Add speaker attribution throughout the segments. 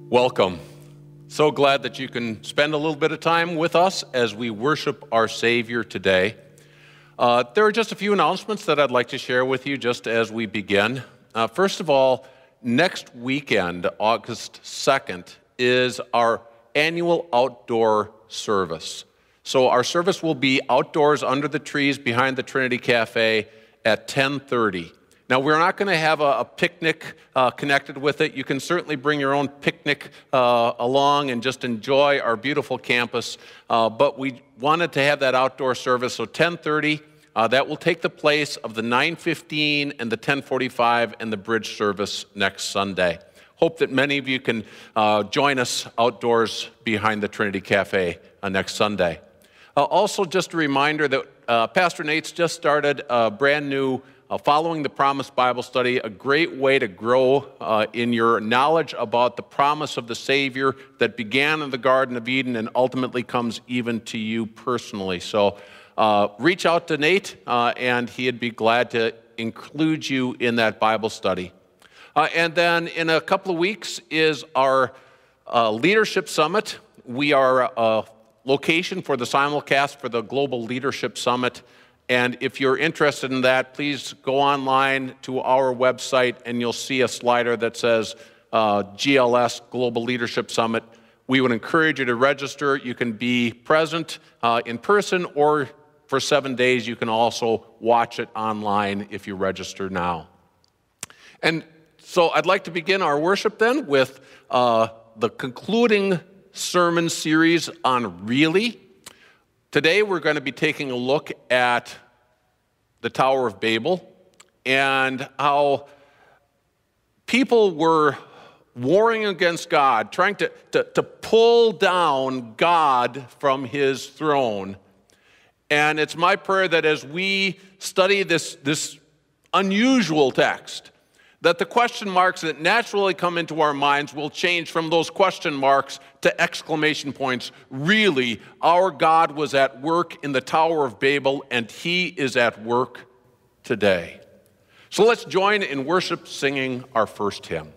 Speaker 1: Welcome. So glad that you can spend a little bit of time with us as we worship our Savior today. There are just a few announcements that I'd like to share with you just as we begin. First of all, next weekend, August 2nd, is our annual outdoor service. So our service will be outdoors under the trees behind the Trinity Cafe at 10:30. Now, we're not going to have a picnic connected with it. You can certainly bring your own picnic along and just enjoy our beautiful campus. But we wanted to have that outdoor service, so 10:30. That will take the place of the 9:15 and the 10:45 and the bridge service next Sunday. Hope that many of you can join us outdoors behind the Trinity Cafe next Sunday. Also, just a reminder that Pastor Nate's just started a brand new Following the Promise Bible study, a great way to grow in your knowledge about the promise of the Savior that began in the Garden of Eden and ultimately comes even to you personally. So reach out to Nate, and he'd be glad to include you in that Bible study. And then in a couple of weeks is our Leadership Summit. We are a location for the simulcast for the Global Leadership Summit. And if you're interested in that, please go online to our website and you'll see a slider that says GLS, Global Leadership Summit. We would encourage you to register. You can be present in person, or for 7 days you can also watch it online if you register now. And so I'd like to begin our worship then with the concluding sermon series on Really. Today we're going to be taking a look at the Tower of Babel and how people were warring against God, trying to pull down God from his throne. And it's my prayer that as we study this unusual text, that the question marks that naturally come into our minds will change from those question marks to exclamation points. Really, our God was at work in the Tower of Babel, and he is at work today. So let's join in worship singing our first hymn.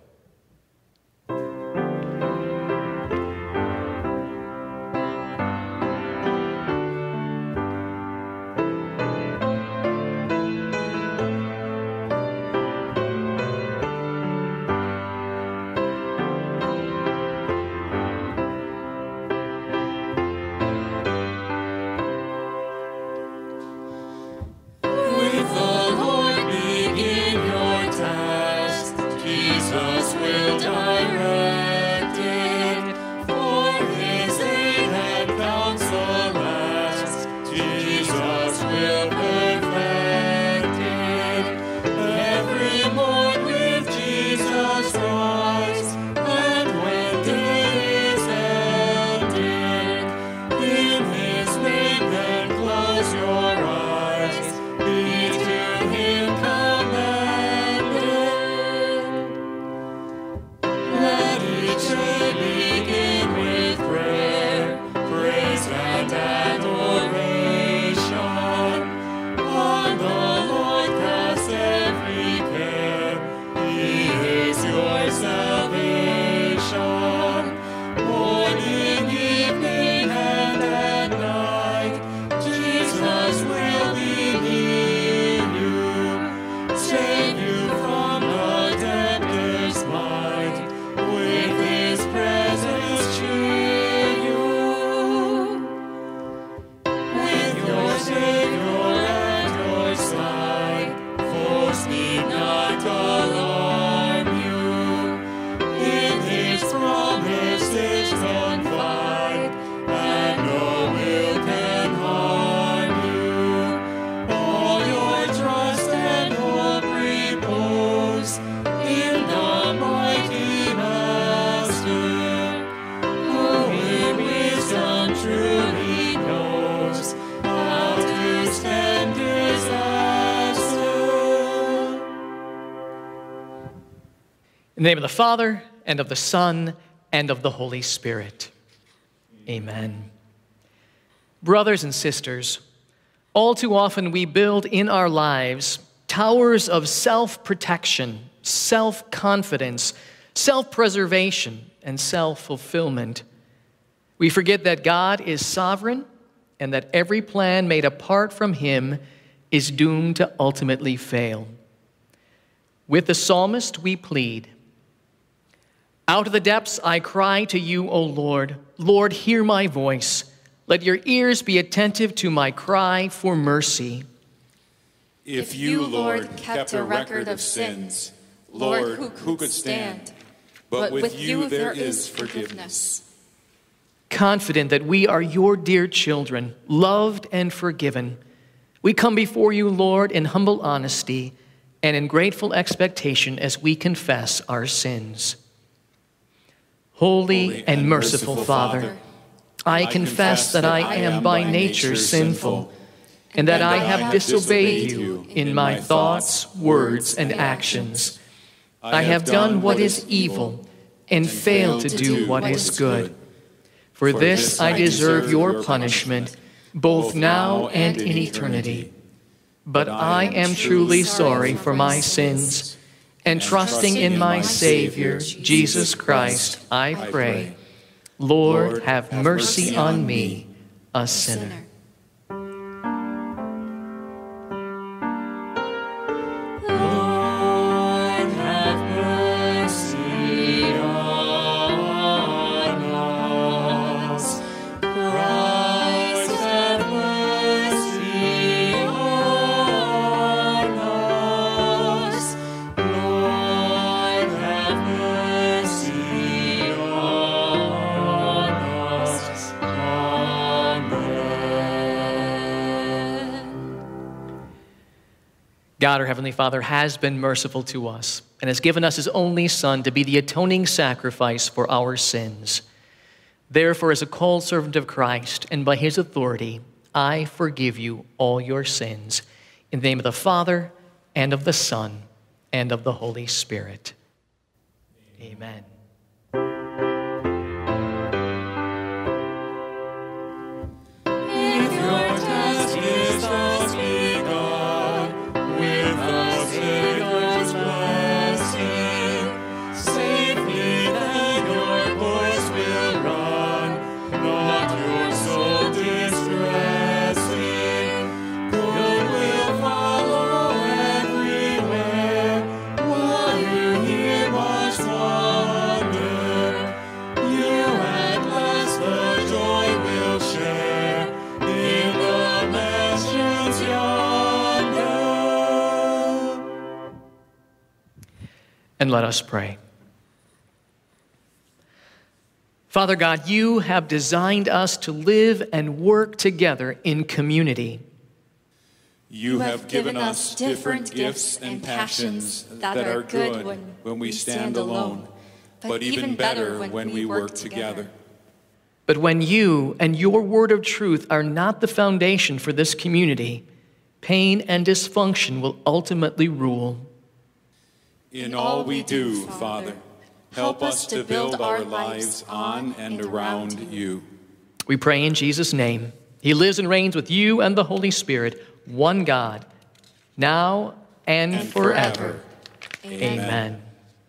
Speaker 2: In the name of the Father, and of the Son, and of the Holy Spirit. Amen. Brothers and sisters, all too often we build in our lives towers of self-protection, self-confidence, self-preservation, and self-fulfillment. We forget that God is sovereign and that every plan made apart from him is doomed to ultimately fail. With the psalmist, we plead, "Out of the depths I cry to you, O Lord. Lord, hear my voice. Let your ears be attentive to my cry for mercy."
Speaker 3: If you, Lord, kept a record of sins, Lord, who could stand? But with you there is forgiveness.
Speaker 2: Confident that we are your dear children, loved and forgiven, we come before you, Lord, in humble honesty and in grateful expectation as we confess our sins. Holy and merciful Father, I confess that I am by nature sinful, and that I have disobeyed you in my thoughts, words, and actions. I have done what is evil and failed to do what is good. For this I deserve your punishment, both now and in eternity. But I am truly sorry for my sins, and trusting in my Savior, Jesus Christ, I pray, Lord, have mercy on me, a sinner. God, our Heavenly Father, has been merciful to us and has given us his only Son to be the atoning sacrifice for our sins. Therefore, as a called servant of Christ and by his authority, I forgive you all your sins. In the name of the Father, and of the Son, and of the Holy Spirit. Amen. And let us pray. Father God, you have designed us to live and work together in community.
Speaker 3: You have given us different gifts and passions that are good when we stand alone, but even better when we work together.
Speaker 2: But when you and your word of truth are not the foundation for this community, pain and dysfunction will ultimately rule.
Speaker 3: In all we do, Father, help us to build our lives on and around you.
Speaker 2: We pray in Jesus' name. He lives and reigns with you and the Holy Spirit, one God, now and forever. Amen.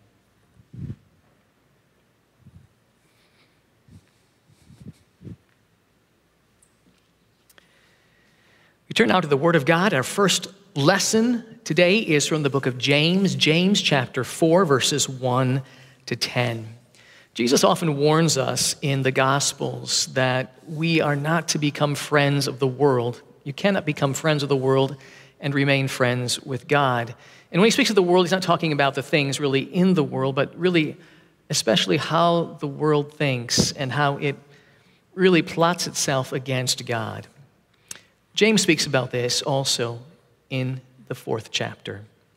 Speaker 2: We turn now to the Word of God. Our first lesson today is from the book of James, James chapter 4, verses 1 to 10. Jesus often warns us in the Gospels that we are not to become friends of the world. You cannot become friends of the world and remain friends with God. And when he speaks of the world, he's not talking about the things really in the world, but really especially how the world thinks and how it really plots itself against God. James speaks about this also in the 4th chapter.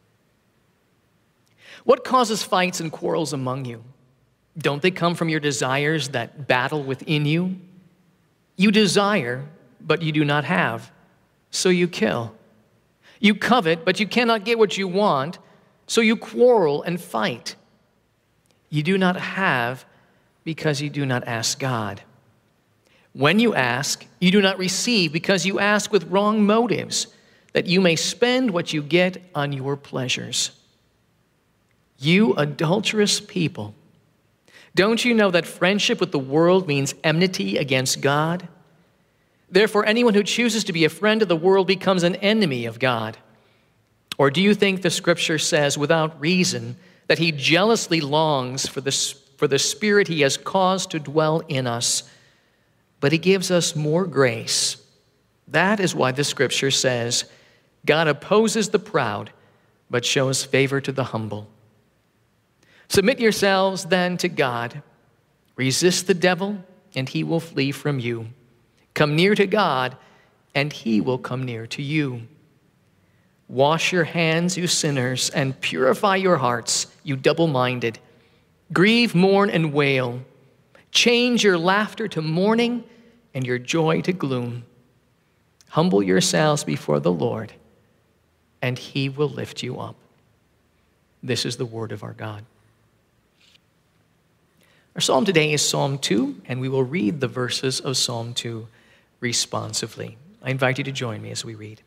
Speaker 2: What causes fights and quarrels among you? Don't they come from your desires that battle within you? You desire, but you do not have, so you kill. You covet, but you cannot get what you want, so you quarrel and fight. You do not have because you do not ask God. When you ask, you do not receive because you ask with wrong motives, that you may spend what you get on your pleasures. You adulterous people, Don't you know that friendship with the world means enmity against God? Therefore, anyone who chooses to be a friend of the world becomes an enemy of God. Or do you think the Scripture says without reason that he jealously longs for the Spirit he has caused to dwell in us, but he gives us more grace? That is why the Scripture says, God opposes the proud, but shows favor to the humble. Submit yourselves then to God. Resist the devil, and he will flee from you. Come near to God, and he will come near to you. Wash your hands, you sinners, and purify your hearts, you double-minded. Grieve, mourn, and wail. Change your laughter to mourning and your joy to gloom. Humble yourselves before the Lord, and he will lift you up. This is the word of our God. Our psalm today is Psalm 2, and we will read the verses of Psalm 2 responsively. I invite you to join me as we read.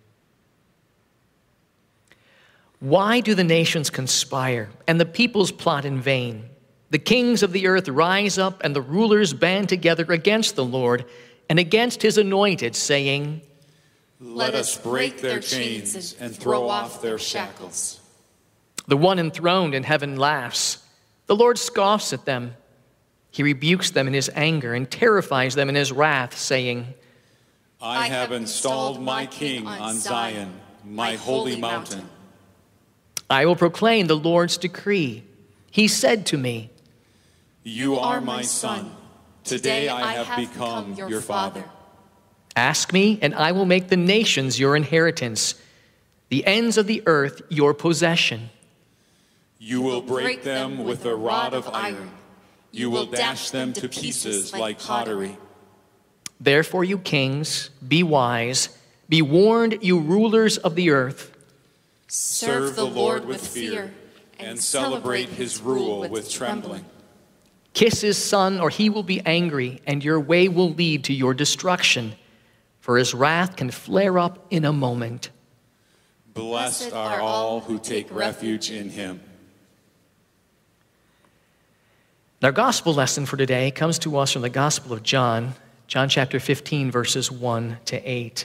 Speaker 2: Why do the nations conspire and the peoples plot in vain? The kings of the earth rise up and the rulers band together against the Lord and against his anointed, saying,
Speaker 3: Let us break their chains and throw off their shackles.
Speaker 2: The one enthroned in heaven laughs. The Lord scoffs at them. He rebukes them in his anger and terrifies them in his wrath, saying,
Speaker 3: I have installed my king on Zion, my holy mountain.
Speaker 2: I will proclaim the Lord's decree. He said to me,
Speaker 3: You are my son. Today I have become your father.
Speaker 2: Ask me, and I will make the nations your inheritance, the ends of the earth your possession.
Speaker 3: You will break them with a rod of iron. You will dash them to pieces like pottery.
Speaker 2: Therefore, you kings, be wise. Be warned, you rulers of the earth.
Speaker 3: Serve the Lord with fear and celebrate his rule with trembling.
Speaker 2: Kiss his son, or he will be angry, and your way will lead to your destruction, for his wrath can flare up in a moment.
Speaker 3: Blessed are all who take refuge in him.
Speaker 2: Our gospel lesson for today comes to us from the Gospel of John, John chapter 15, verses 1 to 8.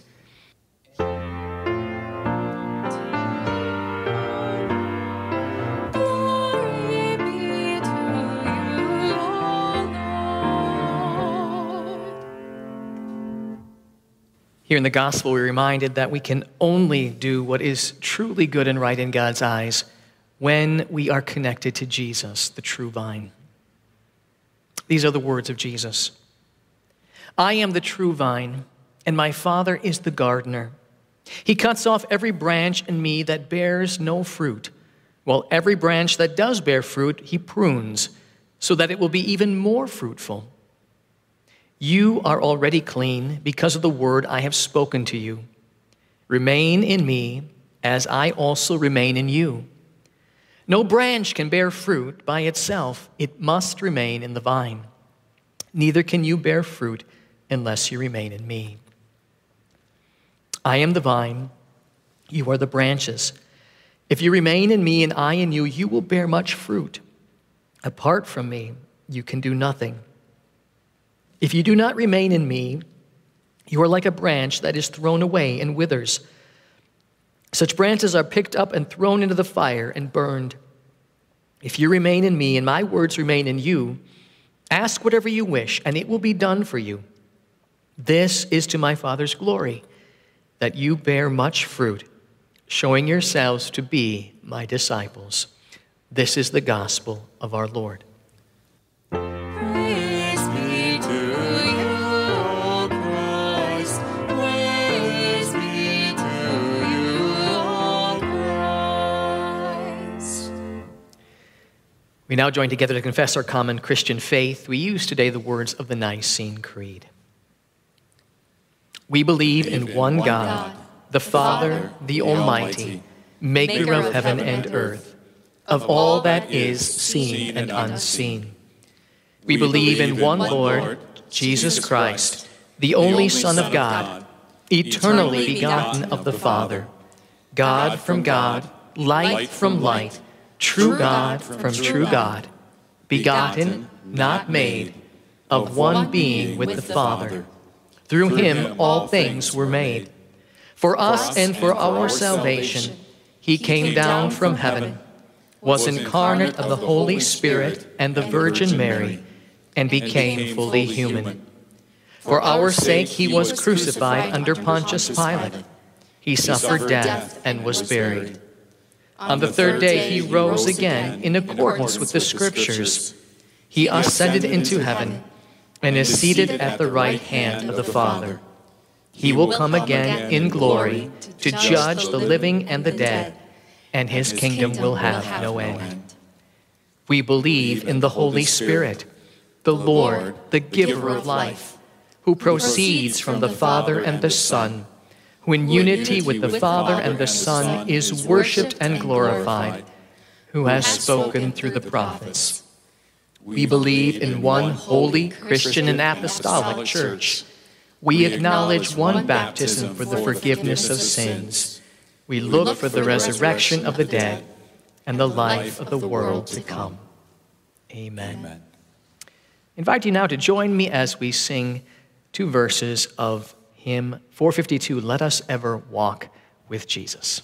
Speaker 2: Here in the gospel, we're reminded that we can only do what is truly good and right in God's eyes when we are connected to Jesus, the true vine. These are the words of Jesus. I am the true vine, and my Father is the gardener. He cuts off every branch in me that bears no fruit, while every branch that does bear fruit, he prunes, so that it will be even more fruitful. You are already clean because of the word I have spoken to you. Remain in me as I also remain in you. No branch can bear fruit by itself. It must remain in the vine. Neither can you bear fruit unless you remain in me. I am the vine. You are the branches. If you remain in me and I in you, you will bear much fruit. Apart from me, you can do nothing. If you do not remain in me, you are like a branch that is thrown away and withers. Such branches are picked up and thrown into the fire and burned. If you remain in me and my words remain in you, ask whatever you wish, and it will be done for you. This is to my Father's glory, that you bear much fruit, showing yourselves to be my disciples. This is the gospel of our Lord. We now join together to confess our common Christian faith. We use today the words of the Nicene Creed. We believe in one God, the Father, the Almighty, maker of heaven and earth, of all that is seen and unseen. We believe in one Lord, Jesus Christ, the only Son of God, eternally begotten of the Father, God from God, light from light, true God from true God, begotten, not made, of one being with the Father. Through him all things were made. For us and for our salvation, he came down from heaven, was incarnate of the Holy Spirit and the Virgin Mary, and became fully human. For our sake he was crucified under Pontius Pilate. He suffered death and was buried. On the third day he rose again in accordance with the Scriptures. He ascended into heaven and is seated at the right hand of the Father. He will come again in glory to judge the living and the dead, and his kingdom will have no end. We believe in the Holy Spirit, the Lord, the giver of life, who proceeds from the Father and the Son, who in unity with the Father and the Son is worshipped and glorified, who has spoken through the prophets. We believe in one holy, Christian, and apostolic church. We acknowledge one baptism for the forgiveness of sins. We look for the resurrection of the dead and the life of the world to come. Amen. I invite you now to join me as we sing two verses of hymn 452, Let Us Ever Walk with Jesus.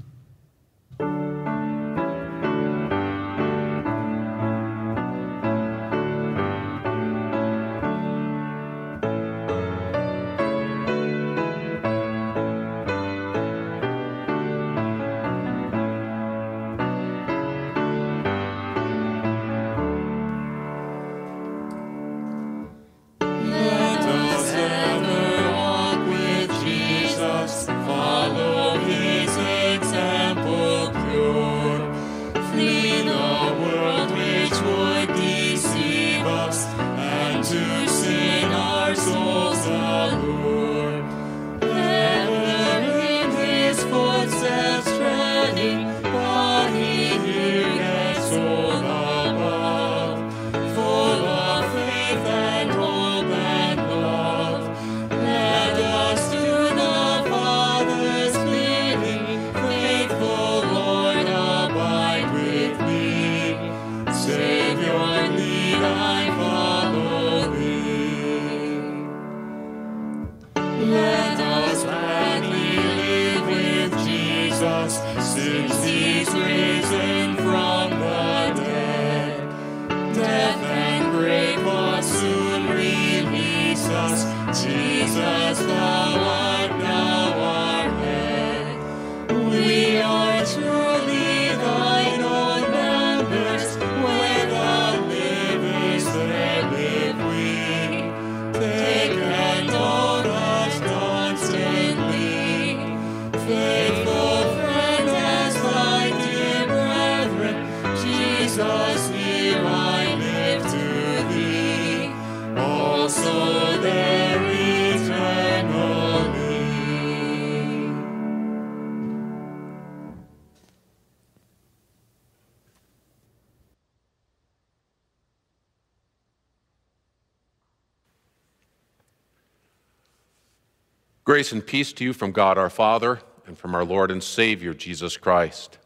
Speaker 1: Grace and peace to you from God our Father and from our Lord and Savior, Jesus Christ.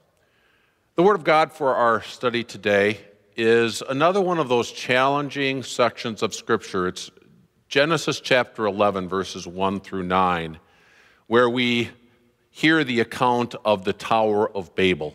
Speaker 1: The Word of God for our study today is another one of those challenging sections of Scripture. It's Genesis chapter 11, verses 1 through 9, where we hear the account of the Tower of Babel.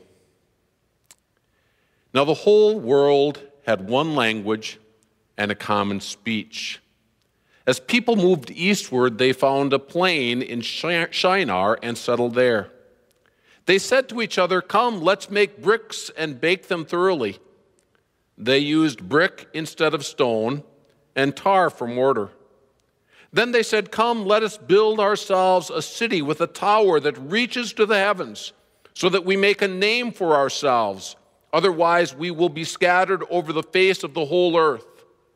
Speaker 1: Now, the whole world had one language and a common speech. As people moved eastward, they found a plain in Shinar and settled there. They said to each other, "Come, let's make bricks and bake them thoroughly." They used brick instead of stone and tar for mortar. Then they said, "Come, let us build ourselves a city with a tower that reaches to the heavens, so that we make a name for ourselves. Otherwise, we will be scattered over the face of the whole earth."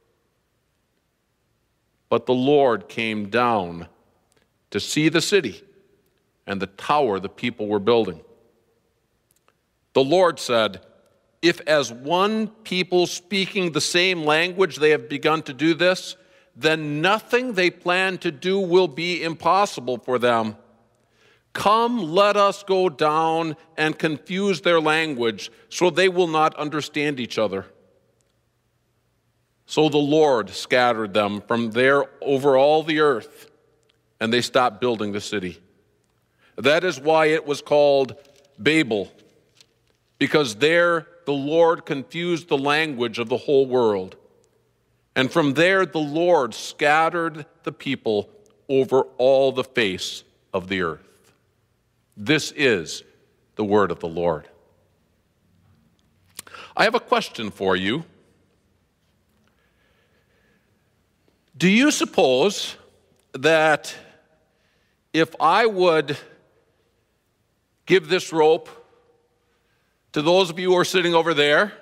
Speaker 1: But the Lord came down to see the city and the tower the people were building. The Lord said, "If as one people speaking the same language they have begun to do this, then nothing they plan to do will be impossible for them. Come, let us go down and confuse their language so they will not understand each other." So the Lord scattered them from there over all the earth, and they stopped building the city. That is why it was called Babel, because there the Lord confused the language of the whole world. And from there the Lord scattered the people over all the face of the earth. This is the word of the Lord. I have a question for you. Do you suppose that if I would give this rope to those of you who are sitting over there,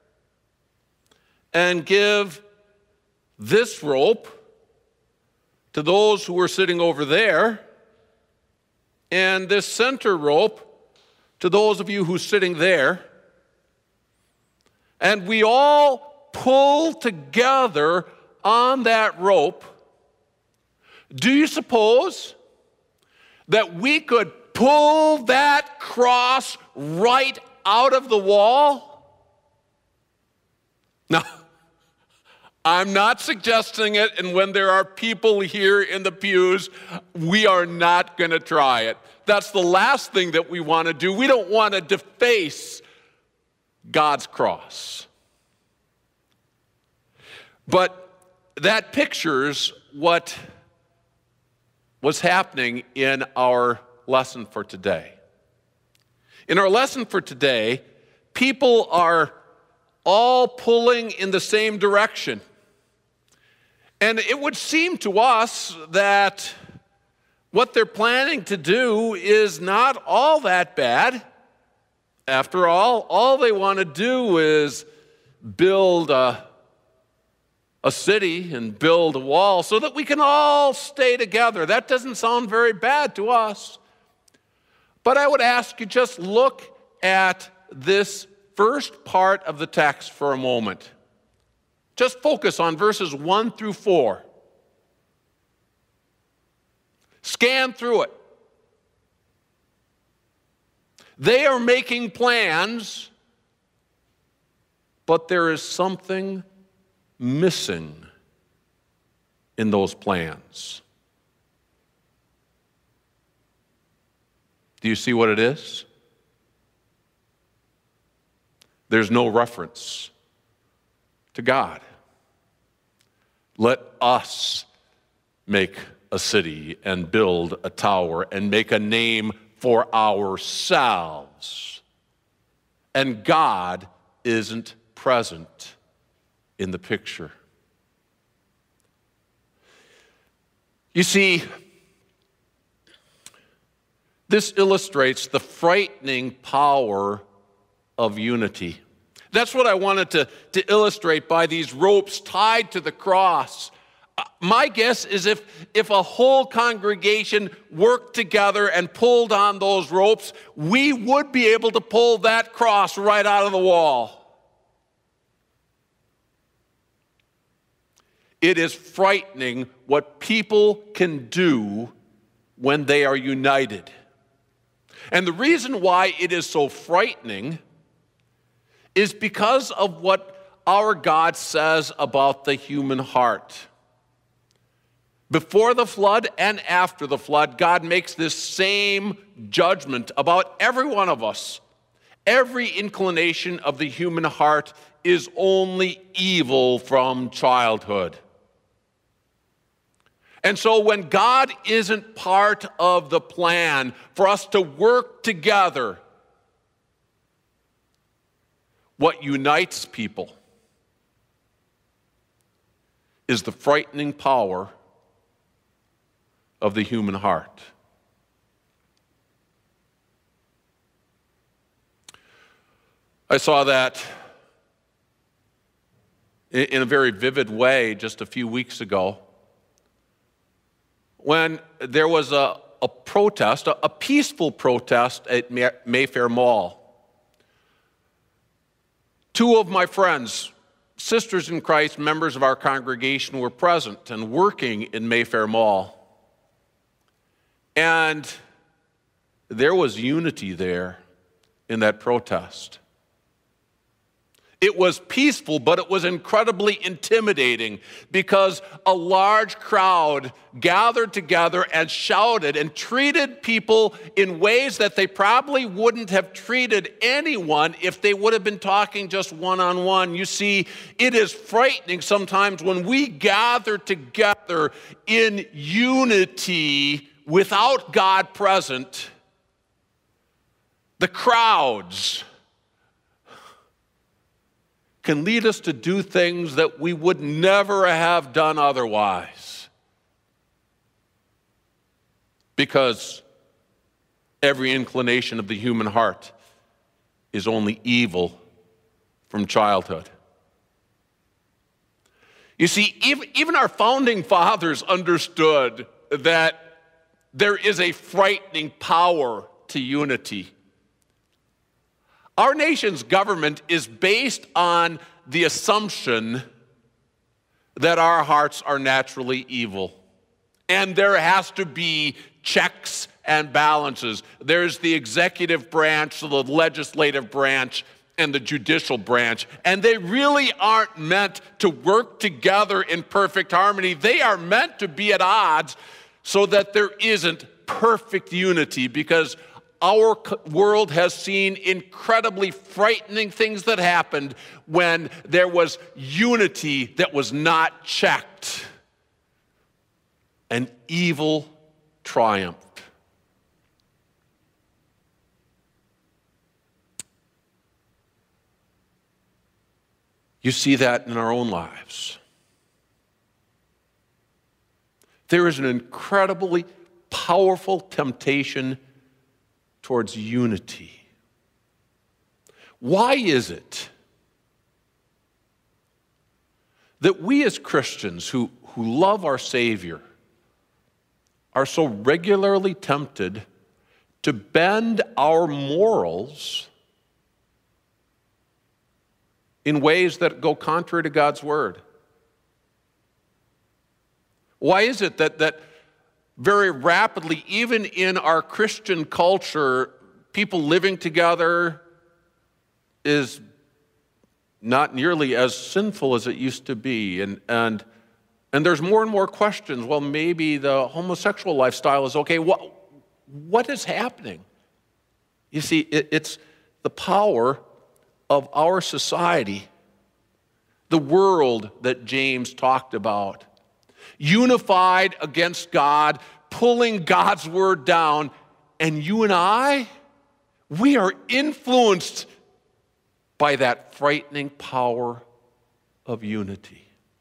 Speaker 1: and give this rope to those who are sitting over there, and this center rope to those of you who are sitting there, and we all pull together on that rope, do you suppose that we could pull that cross right out of the wall? Now, I'm not suggesting it, and when there are people here in the pews, we are not going to try it. That's the last thing that we want to do. We don't want to deface God's cross. But that pictures what was happening in our lesson for today. In our lesson for today, people are all pulling in the same direction. And it would seem to us that what they're planning to do is not all that bad. After all they want to do is build a city and build a wall so that we can all stay together. That doesn't sound very bad to us. But I would ask you, just look at this first part of the text for a moment. Just focus on verses 1 through 4. Scan through it. They are making plans, but there is something missing in those plans. Do you see what it is? There's no reference to God. Let us make a city and build a tower and make a name for ourselves. And God isn't present in the picture. You see, this illustrates the frightening power of unity. That's what I wanted to illustrate by these ropes tied to the cross. My guess is if a whole congregation worked together and pulled on those ropes, we would be able to pull that cross right out of the wall. It is frightening what people can do when they are united. And the reason why it is so frightening is because of what our God says about the human heart. Before the flood and after the flood, God makes this same judgment about every one of us. Every inclination of the human heart is only evil from childhood. And so when God isn't part of the plan for us to work together, what unites people is the frightening power of the human heart. I saw that in a very vivid way just a few weeks ago when there was a protest, a peaceful protest at Mayfair Mall. Two of my friends, sisters in Christ, members of our congregation, were present and working in Mayfair Mall. And there was unity there in that protest. It was peaceful, but it was incredibly intimidating because a large crowd gathered together and shouted and treated people in ways that they probably wouldn't have treated anyone if they would have been talking just one-on-one. You see, it is frightening sometimes when we gather together in unity without God present. The crowds can lead us to do things that we would never have done otherwise. Because every inclination of the human heart is only evil from childhood. You see, even our founding fathers understood that there is a frightening power to unity. Our nation's government is based on the assumption that our hearts are naturally evil. And there has to be checks and balances. There's the executive branch, the legislative branch, and the judicial branch. And they really aren't meant to work together in perfect harmony. They are meant to be at odds so that there isn't perfect unity, because our world has seen incredibly frightening things that happened when there was unity that was not checked, and evil triumphed. You see that in our own lives. There is an incredibly powerful temptation towards unity. Why is it that we as Christians who love our Savior are so regularly tempted to bend our morals in ways that go contrary to God's word? Why is it that very rapidly, even in our Christian culture, people living together is not nearly as sinful as it used to be? And there's more and more questions. Well, maybe the homosexual lifestyle is okay. What is happening? You see, it's the power of our society, the world that James talked about, unified against God, pulling God's word down, and you and I, we are influenced by that frightening power of unity.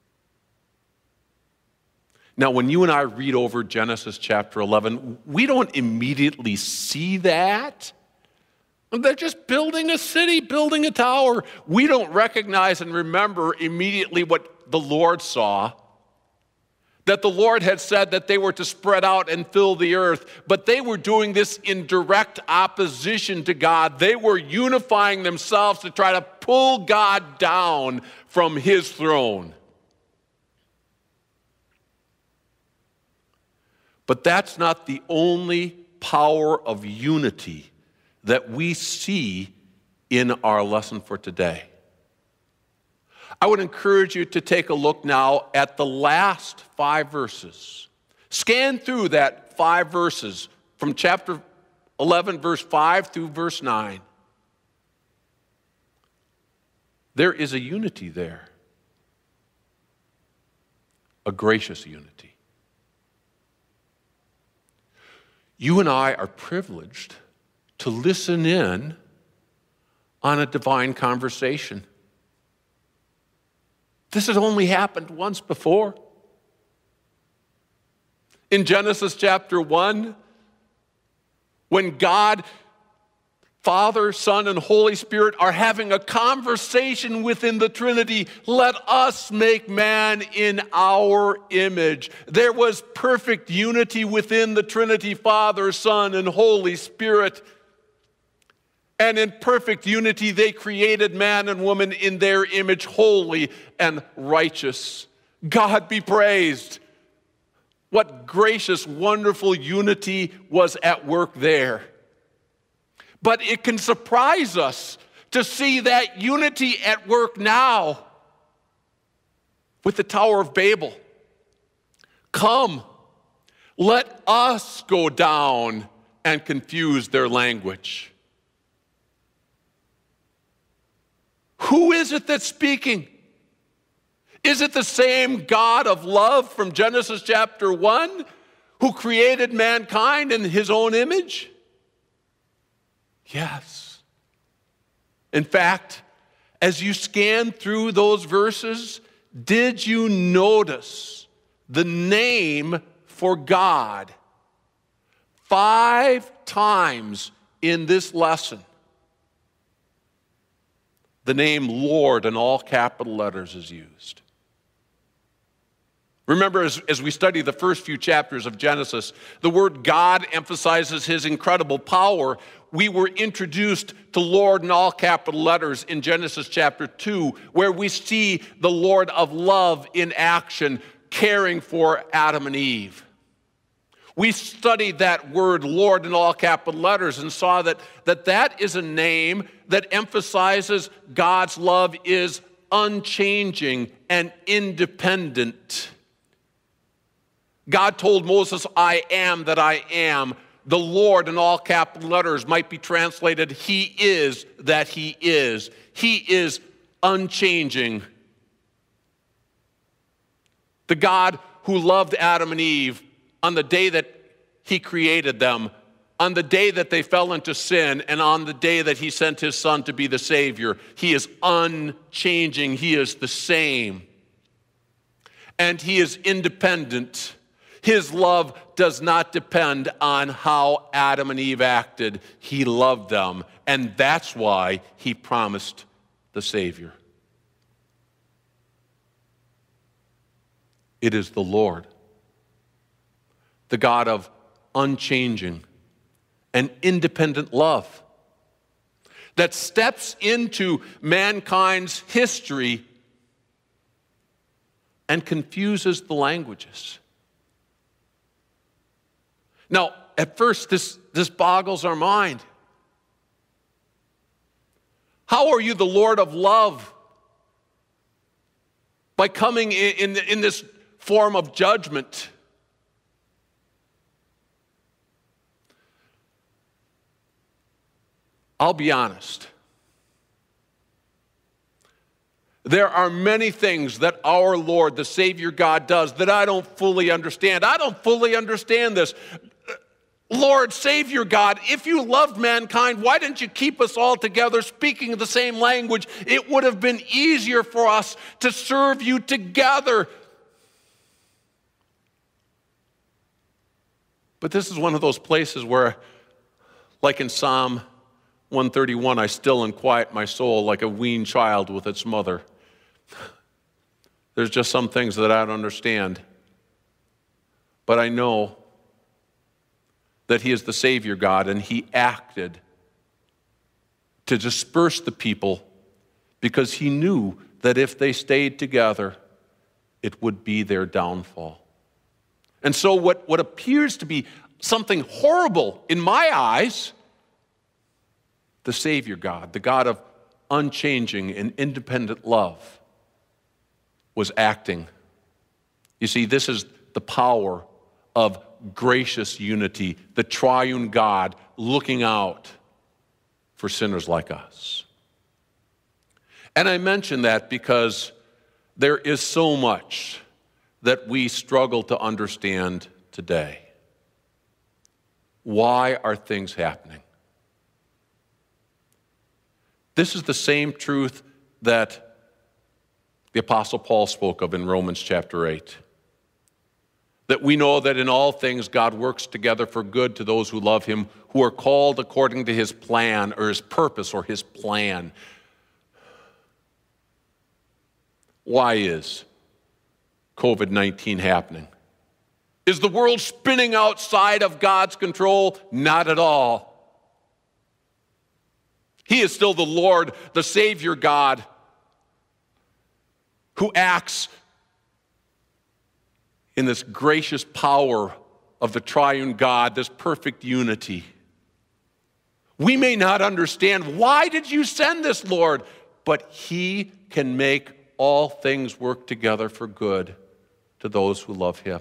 Speaker 1: Now, when you and I read over Genesis chapter 11, we don't immediately see that. They're just building a city, building a tower. We don't recognize and remember immediately what the Lord saw, that the Lord had said that they were to spread out and fill the earth, but they were doing this in direct opposition to God. They were unifying themselves to try to pull God down from his throne. But that's not the only power of unity that we see in our lesson for today. I would encourage you to take a look now at the last 5 verses. Scan through that 5 verses from chapter 11, verse 5 through verse 9. There is a unity there, a gracious unity. You and I are privileged to listen in on a divine conversation. This has only happened once before. In Genesis chapter 1, when God, Father, Son, and Holy Spirit are having a conversation within the Trinity, let us make man in our image. There was perfect unity within the Trinity, Father, Son, and Holy Spirit. And in perfect unity, they created man and woman in their image, holy and righteous. God be praised. What gracious, wonderful unity was at work there. But it can surprise us to see that unity at work now with the Tower of Babel. Come, let us go down and confuse their language. Who is it that's speaking? Is it the same God of love from Genesis chapter 1 who created mankind in his own image? Yes. In fact, as you scan through those verses, did you notice the name for God 5 times in this lesson? The name Lord in all capital letters is used. Remember, as we study the first few chapters of Genesis, the word God emphasizes his incredible power. We were introduced to Lord in all capital letters in Genesis chapter 2, where we see the Lord of love in action, caring for Adam and Eve. We studied that word Lord in all capital letters and saw that is a name that emphasizes God's love is unchanging and independent. God told Moses, I am that I am. The Lord in all capital letters might be translated, He is that He is. He is unchanging. The God who loved Adam and Eve on the day that He created them, on the day that they fell into sin, and on the day that He sent His Son to be the Savior. He is unchanging. He is the same. And He is independent. His love does not depend on how Adam and Eve acted. He loved them, and that's why He promised the Savior. It is the Lord, the God of unchanging and independent love that steps into mankind's history and confuses the languages. Now, at first, this boggles our mind. How are you the Lord of love by coming in this form of judgment? I'll be honest. There are many things that our Lord, the Savior God, does that I don't fully understand. I don't fully understand this. Lord, Savior God, if you loved mankind, why didn't you keep us all together speaking the same language? It would have been easier for us to serve you together. But this is one of those places where, like in Psalm 131, I still and quiet my soul like a weaned child with its mother. There's just some things that I don't understand. But I know that He is the Savior God, and He acted to disperse the people because He knew that if they stayed together, it would be their downfall. And so what appears to be something horrible in my eyes, the Savior God, the God of unchanging and independent love, was acting. You see, this is the power of gracious unity, the triune God looking out for sinners like us. And I mention that because there is so much that we struggle to understand today. Why are things happening? This is the same truth that the Apostle Paul spoke of in Romans chapter 8. That we know that in all things God works together for good to those who love Him, who are called according to His plan or His purpose or His plan. Why is COVID-19 happening? Is the world spinning outside of God's control? Not at all. He is still the Lord, the Savior God, who acts in this gracious power of the triune God, this perfect unity. We may not understand, why did you send this, Lord? But he can make all things work together for good to those who love him.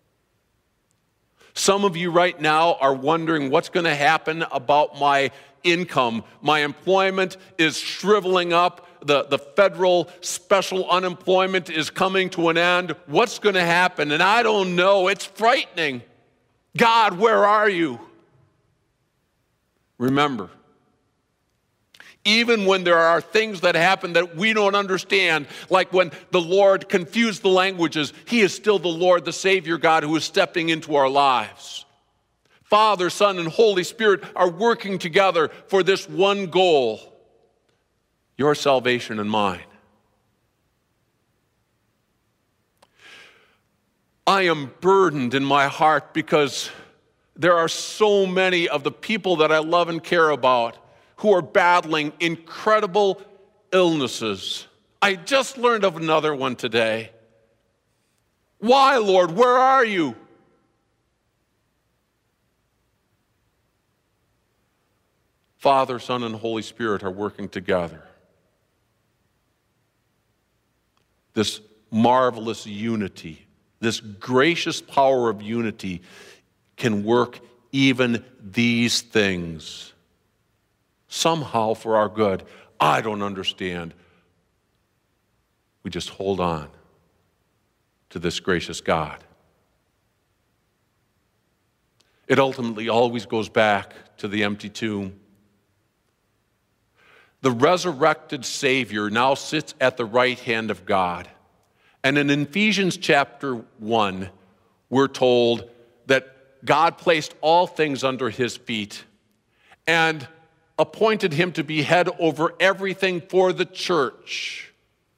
Speaker 1: Some of you right now are wondering what's going to happen about my income. My employment is shriveling up. The federal special unemployment is coming to an end. What's going to happen? And I don't know. It's frightening. God, where are you? Remember, even when there are things that happen that we don't understand, like when the Lord confused the languages, he is still the Lord, the Savior God, who is stepping into our lives. Father, Son, and Holy Spirit are working together for this one goal, your salvation and mine. I am burdened in my heart because there are so many of the people that I love and care about who are battling incredible illnesses. I just learned of another one today. Why, Lord? Where are you? Father, Son, and Holy Spirit are working together. This marvelous unity, this gracious power of unity can work even these things somehow for our good. I don't understand. We just hold on to this gracious God. It ultimately always goes back to the empty tomb. The resurrected Savior now sits at the right hand of God. And in Ephesians chapter 1, we're told that God placed all things under his feet and appointed him to be head over everything for the church.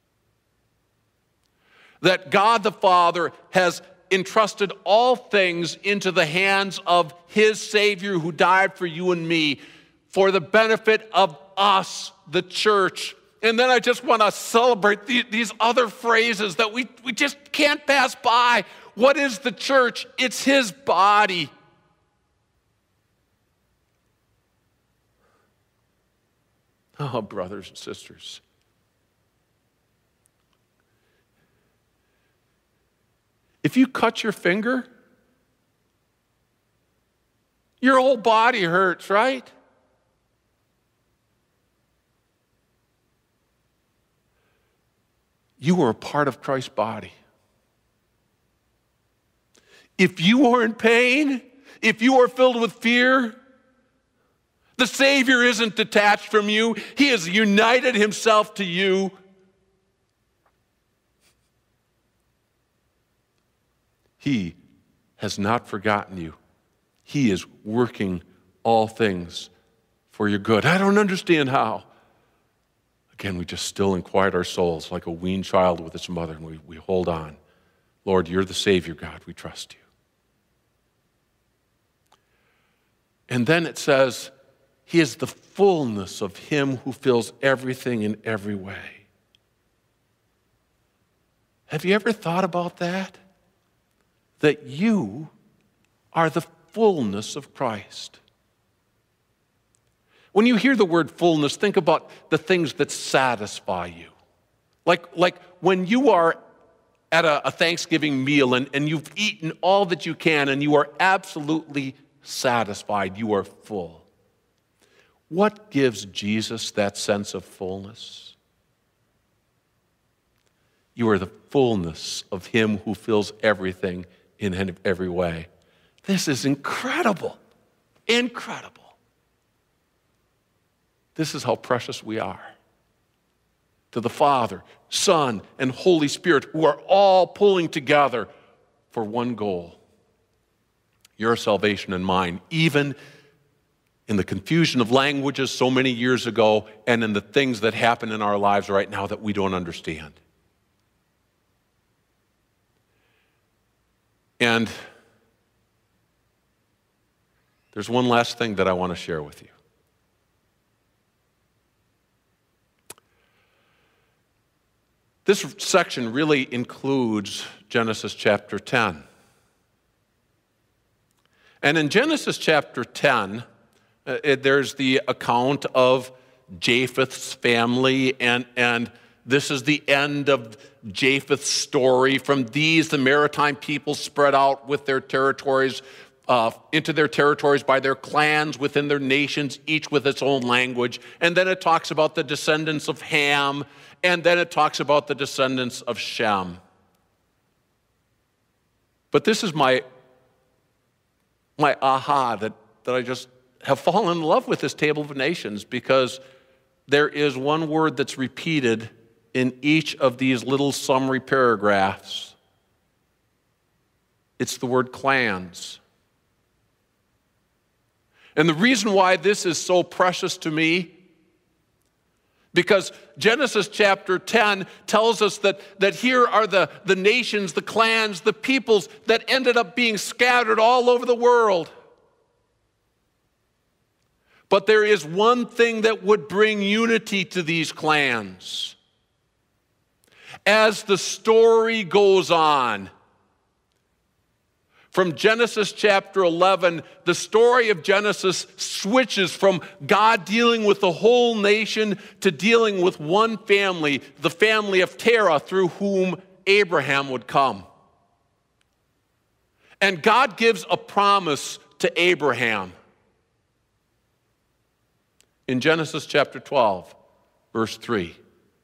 Speaker 1: That God the Father has entrusted all things into the hands of his Savior who died for you and me for the benefit of us, the church. And then I just want to celebrate these other phrases that we just can't pass by. What is the church? It's his body. Oh, brothers and sisters. If you cut your finger, your whole body hurts, right? You are a part of Christ's body. If you are in pain, if you are filled with fear, the Savior isn't detached from you. He has united himself to you. He has not forgotten you. He is working all things for your good. I don't understand how. Again, we just still and quiet our souls like a weaned child with its mother, and we hold on. Lord, you're the Savior, God. We trust you. And then it says, he is the fullness of him who fills everything in every way. Have you ever thought about that? That you are the fullness of Christ. When you hear the word fullness, think about the things that satisfy you. Like when you are at a Thanksgiving meal and you've eaten all that you can and you are absolutely satisfied, you are full. What gives Jesus that sense of fullness? You are the fullness of him who fills everything in every way. This is incredible. Incredible. This is how precious we are to the Father, Son, and Holy Spirit, who are all pulling together for one goal, your salvation and mine, even in the confusion of languages so many years ago and in the things that happen in our lives right now that we don't understand. And there's one last thing that I want to share with you. This section really includes Genesis chapter 10. And in Genesis chapter 10, There's the account of Japheth's family, and this is the end of Japheth's story. From these, the maritime people spread out with their territories, into their territories by their clans within their nations, each with its own language. And then it talks about the descendants of Ham, and then it talks about the descendants of Shem. But this is my aha, that I just have fallen in love with this table of nations, because there is one word that's repeated in each of these little summary paragraphs. It's the word clans. And the reason why this is so precious to me, because Genesis chapter 10 tells us that here are the nations, the clans, the peoples that ended up being scattered all over the world. But there is one thing that would bring unity to these clans. As the story goes on, from Genesis chapter 11, the story of Genesis switches from God dealing with the whole nation to dealing with one family, the family of Terah, through whom Abraham would come. And God gives a promise to Abraham. In Genesis chapter 12, verse 3.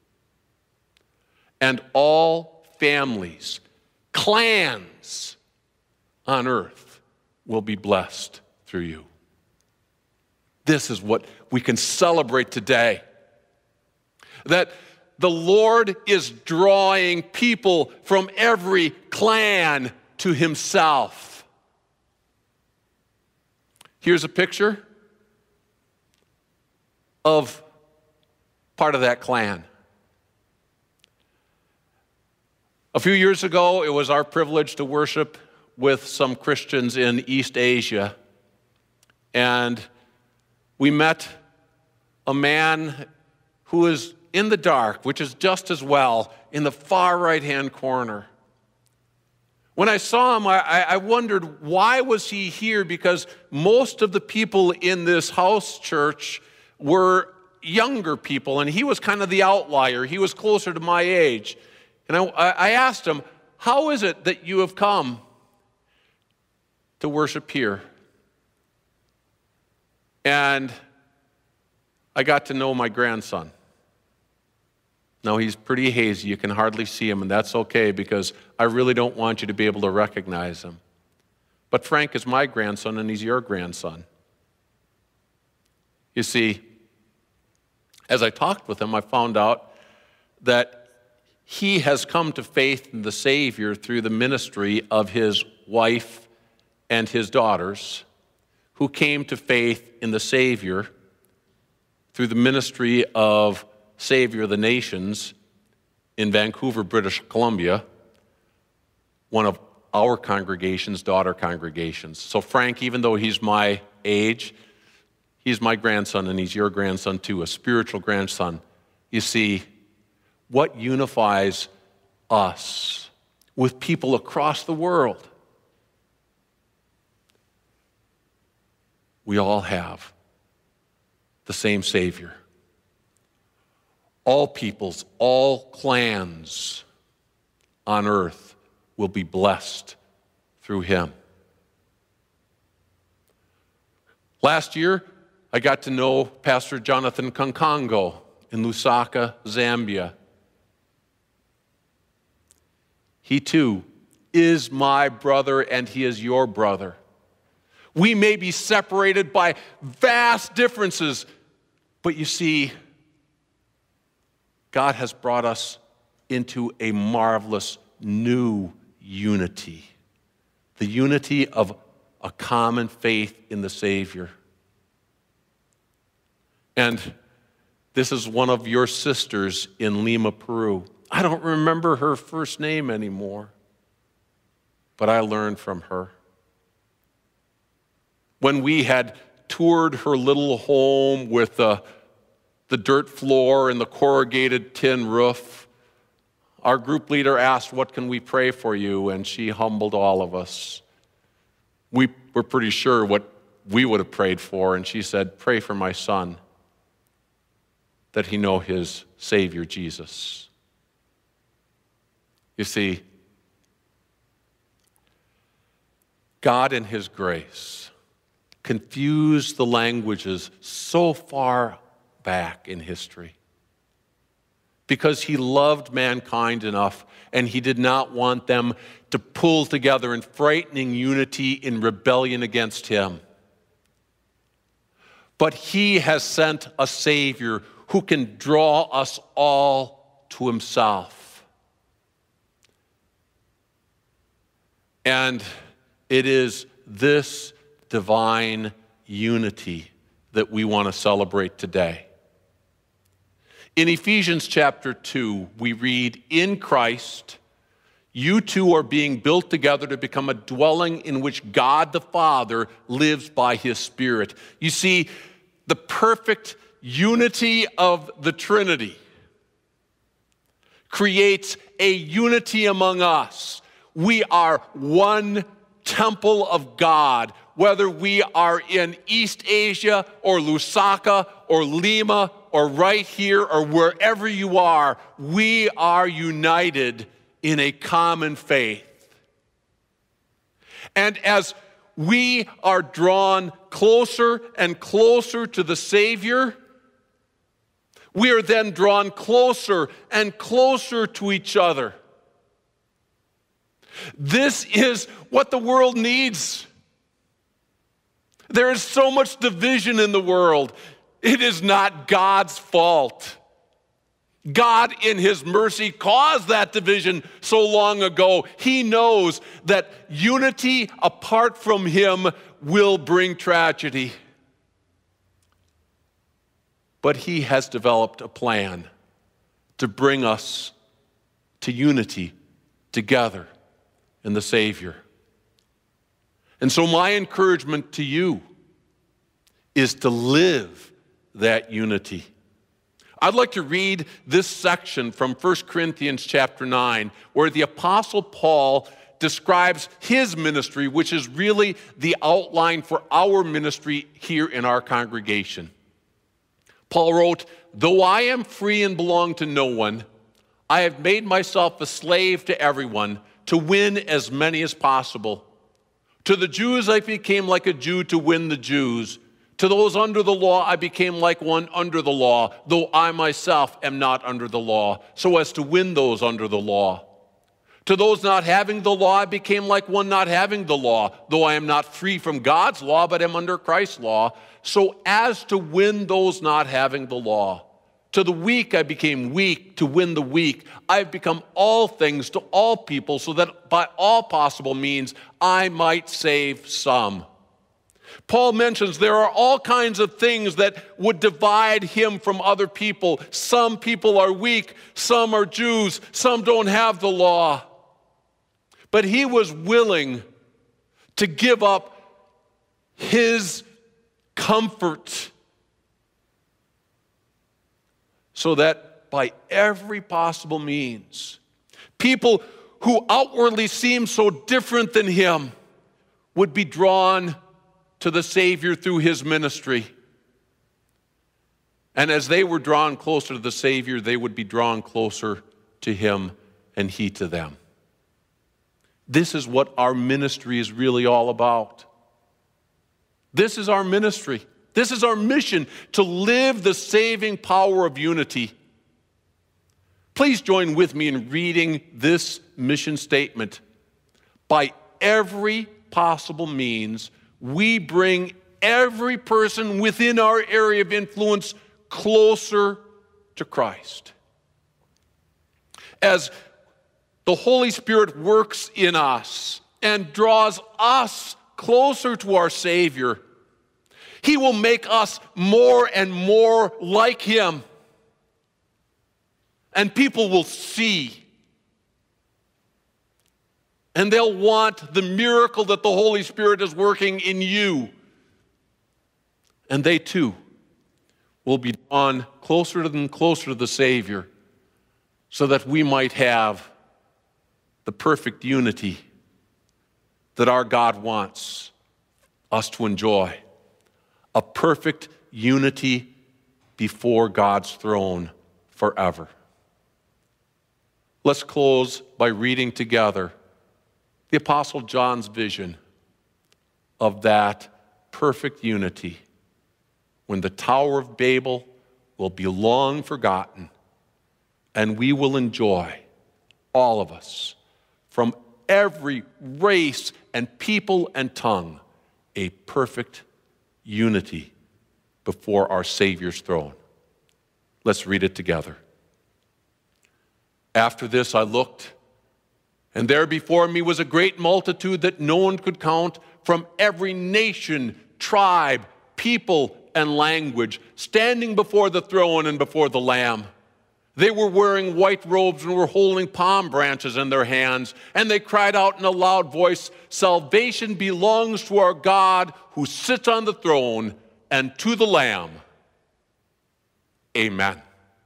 Speaker 1: And all families, clans on earth will be blessed through you. This is what we can celebrate today. That the Lord is drawing people from every clan to himself. Here's a picture of part of that clan. A few years ago, it was our privilege to worship with some Christians in East Asia. And we met a man who is in the dark, which is just as well, in the far right-hand corner. When I saw him, I wondered, why was he here? Because most of the people in this house church were younger people, and he was kind of the outlier. He was closer to my age. And I asked him, how is it that you have come to worship here? And I got to know my grandson. Now, he's pretty hazy. You can hardly see him, and that's okay, because I really don't want you to be able to recognize him. But Frank is my grandson, and he's your grandson. You see, as I talked with him, I found out that he has come to faith in the Savior through the ministry of his wife and his daughters, who came to faith in the Savior through the ministry of Savior of the Nations in Vancouver, British Columbia, one of our congregation's daughter congregations. So Frank, even though he's my age, he's my grandson, and he's your grandson too, a spiritual grandson. You see, what unifies us with people across the world? We all have the same Savior. All peoples, all clans on earth will be blessed through him. Last year, I got to know Pastor Jonathan Kankango in Lusaka, Zambia. He too is my brother, and he is your brother. We may be separated by vast differences, but you see, God has brought us into a marvelous new unity. The unity of a common faith in the Savior. And this is one of your sisters in Lima, Peru. I don't remember her first name anymore, but I learned from her. When we had toured her little home with the dirt floor and the corrugated tin roof, our group leader asked, "What can we pray for you?" And she humbled all of us. We were pretty sure what we would have prayed for, and she said, "Pray for my son, that he know his Savior, Jesus." You see, God in his grace confused the languages so far back in history because he loved mankind enough, and he did not want them to pull together in frightening unity in rebellion against him. But he has sent a Savior who can draw us all to himself. And it is this divine unity that we want to celebrate today. In Ephesians chapter 2, we read, "In Christ, you two are being built together to become a dwelling in which God the Father lives by his Spirit." You see, the perfect unity of the Trinity creates a unity among us. We are one temple of God, whether we are in East Asia or Lusaka or Lima or right here or wherever you are, we are united in a common faith. And as we are drawn closer and closer to the Savior, we are then drawn closer and closer to each other. This is what the world needs. There is so much division in the world. It is not God's fault. God, in his mercy, caused that division so long ago. He knows that unity apart from him will bring tragedy. But he has developed a plan to bring us to unity together in the Savior. And so my encouragement to you is to live that unity. I'd like to read this section from 1 Corinthians chapter 9, where the Apostle Paul describes his ministry, which is really the outline for our ministry here in our congregation. Paul wrote, "Though I am free and belong to no one, I have made myself a slave to everyone to win as many as possible. To the Jews I became like a Jew to win the Jews. To those under the law I became like one under the law, though I myself am not under the law, so as to win those under the law. To those not having the law I became like one not having the law, though I am not free from God's law, but am under Christ's law, so as to win those not having the law. To the weak I became weak to win the weak. I have become all things to all people, so that by all possible means I might save some." Paul mentions there are all kinds of things that would divide him from other people. Some people are weak, some are Jews, some don't have the law. But he was willing to give up his comfort so that by every possible means, people who outwardly seem so different than him would be drawn to the Savior through his ministry. And as they were drawn closer to the Savior, they would be drawn closer to him and he to them. This is what our ministry is really all about. This is our ministry. This is our mission, to live the saving power of unity. Please join with me in reading this mission statement. By every possible means, we bring every person within our area of influence closer to Christ. As the Holy Spirit works in us and draws us closer to our Savior, he will make us more and more like him. And people will see. And they'll want the miracle that the Holy Spirit is working in you. And they too will be drawn closer and closer to the Savior, so that we might have the perfect unity that our God wants us to enjoy a perfect unity before God's throne forever. Let's close by reading together the Apostle John's vision of that perfect unity when the Tower of Babel will be long forgotten and we will enjoy, all of us, from every race and people and tongue, a perfect unity before our Savior's throne. Let's read it together. After this I looked, and there before me was a great multitude that no one could count, from every nation, tribe, people, and language, standing before the throne and before the Lamb. They were wearing white robes and were holding palm branches in their hands, and they cried out in a loud voice, "Salvation belongs to our God who sits on the throne and to the Lamb. Amen."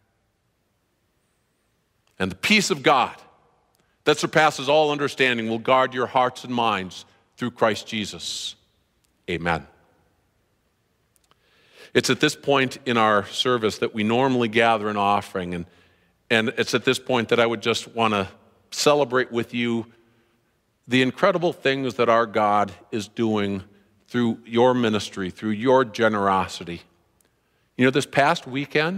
Speaker 1: And the peace of God that surpasses all understanding will guard your hearts and minds through Christ Jesus. Amen. It's at this point in our service that we normally gather an offering, and it's at this point that I would just want to celebrate with you the incredible things that our God is doing through your ministry, through your generosity. You know, this past weekend,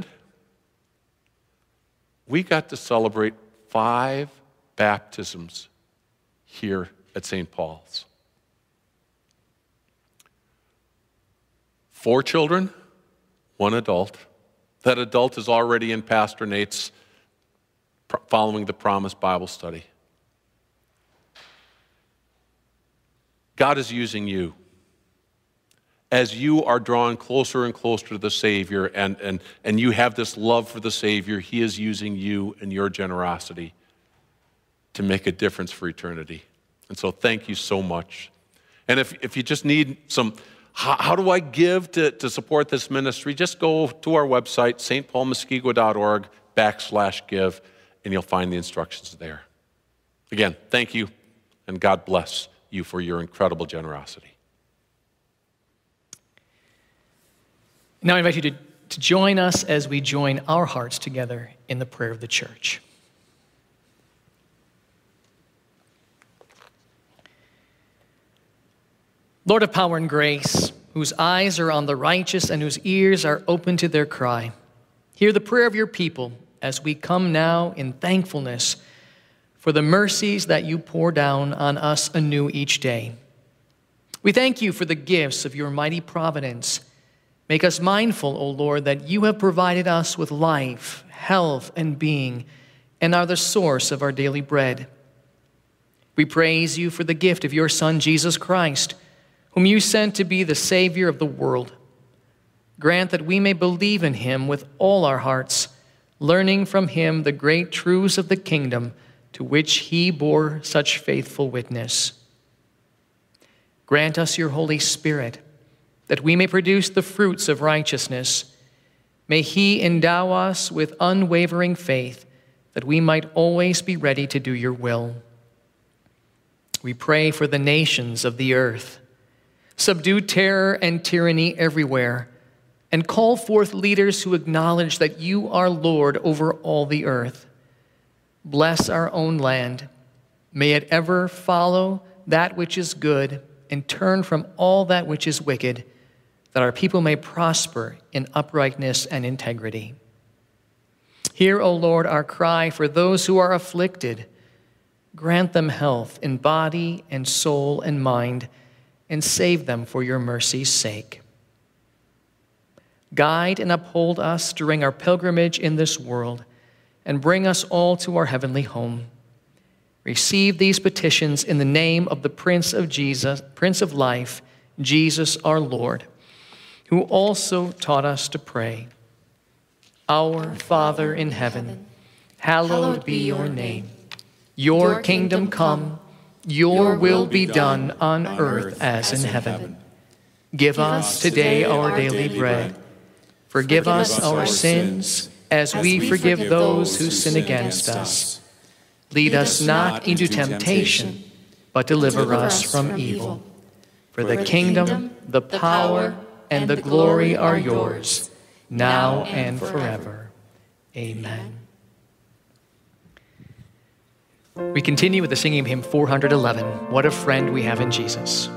Speaker 1: we got to celebrate 5 baptisms here at St. Paul's. 4 children, 1 adult. That adult is already in Pastor Nate's following the Promise Bible study. God is using you as you are drawing closer and closer to the Savior, and you have this love for the Savior. He is using you and your generosity to make a difference for eternity. And so thank you so much. And if you just need some, how do I give to support this ministry? Just go to our website, stpaulmuskego.org/give, and you'll find the instructions there. Again, thank you, and God bless you for your incredible generosity.
Speaker 2: Now I invite you to join us as we join our hearts together in the prayer of the church. Lord of power and grace, whose eyes are on the righteous and whose ears are open to their cry, hear the prayer of your people as we come now in thankfulness for the mercies that you pour down on us anew each day. We thank you for the gifts of your mighty providence. Make us mindful, O Lord, that you have provided us with life, health, and being, and are the source of our daily bread. We praise you for the gift of your Son, Jesus Christ, whom you sent to be the Savior of the world. Grant that we may believe in him with all our hearts, learning from him the great truths of the kingdom to which he bore such faithful witness. Grant us your Holy Spirit, that we may produce the fruits of righteousness. May he endow us with unwavering faith, that we might always be ready to do your will. We pray for the nations of the earth. Subdue terror and tyranny everywhere, and call forth leaders who acknowledge that you are Lord over all the earth. Bless our own land. May it ever follow that which is good and turn from all that which is wicked, that our people may prosper in uprightness and integrity. Hear, O Lord, our cry for those who are afflicted. Grant them health in body and soul and mind, and save them for your mercy's sake. Guide and uphold us during our pilgrimage in this world, and bring us all to our heavenly home. Receive these petitions in the name of the Prince of Life, Jesus our Lord, who also taught us to pray. Our Father in heaven, hallowed be your name. Your kingdom come, your will be done on earth as in heaven. Give us today our daily bread. Forgive us our sins as we forgive those who sin against us. Lead us not into temptation, but deliver us from evil. For the kingdom, the power, and the glory are yours, now and forever. Amen. We continue with the singing of hymn 411, What a Friend We Have in Jesus.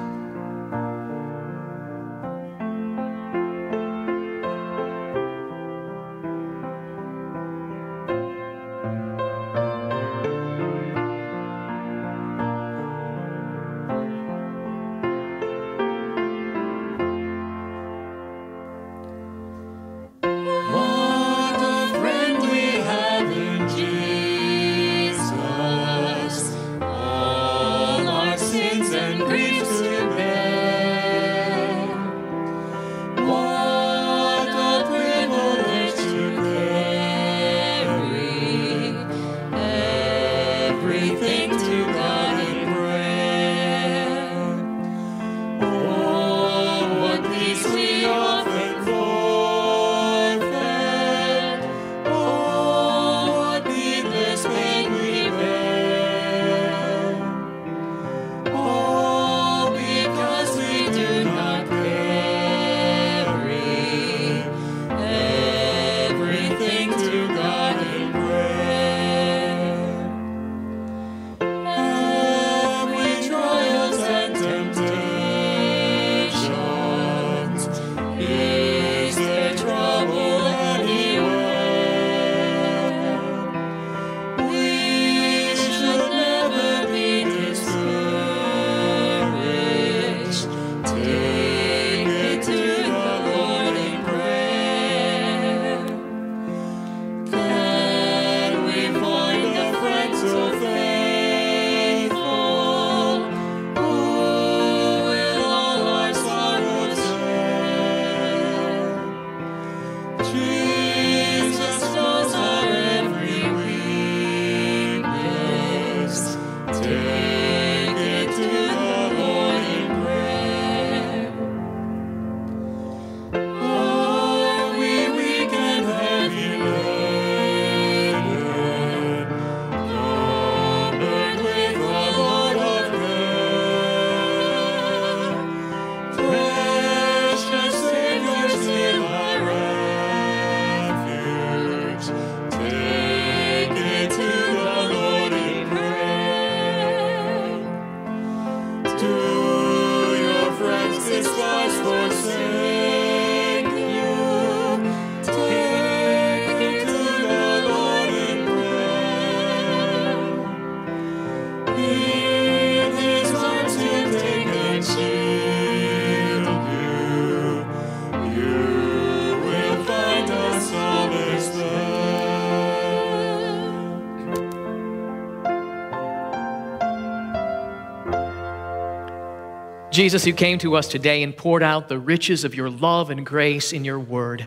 Speaker 2: Jesus, you came to us today and poured out the riches of your love and grace in your word.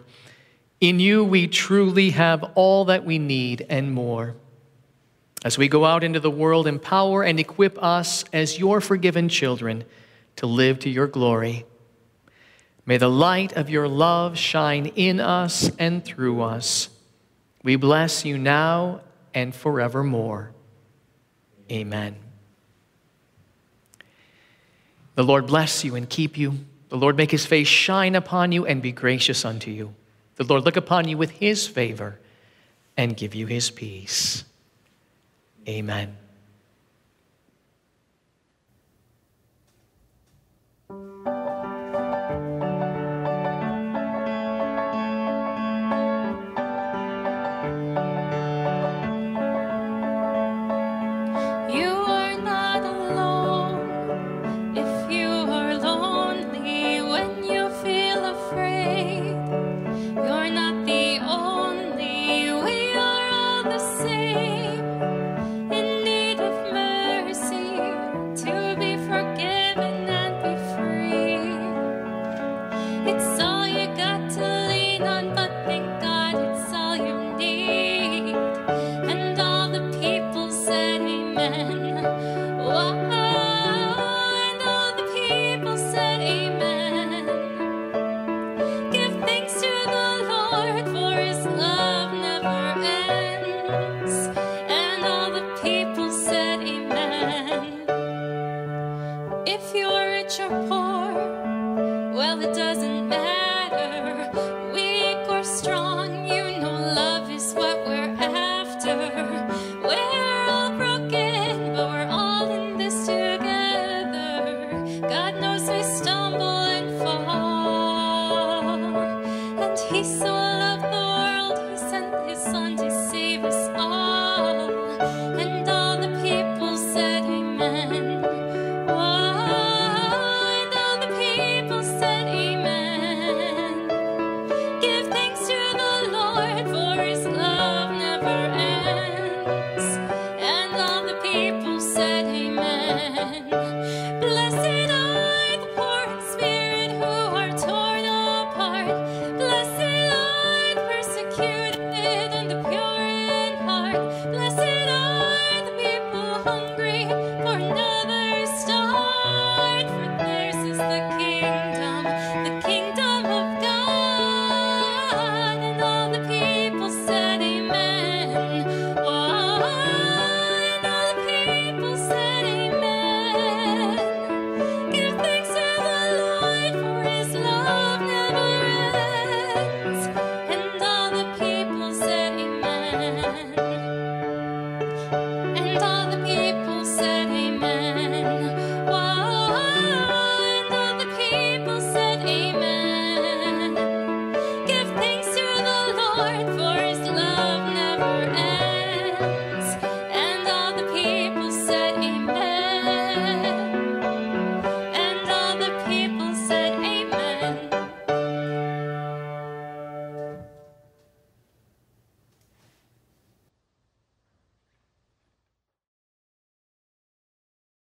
Speaker 2: In you, we truly have all that we need and more. As we go out into the world, empower and equip us as your forgiven children to live to your glory. May the light of your love shine in us and through us. We bless you now and forevermore. Amen. The Lord bless you and keep you. The Lord make his face shine upon you and be gracious unto you. The Lord look upon you with his favor and give you his peace. Amen.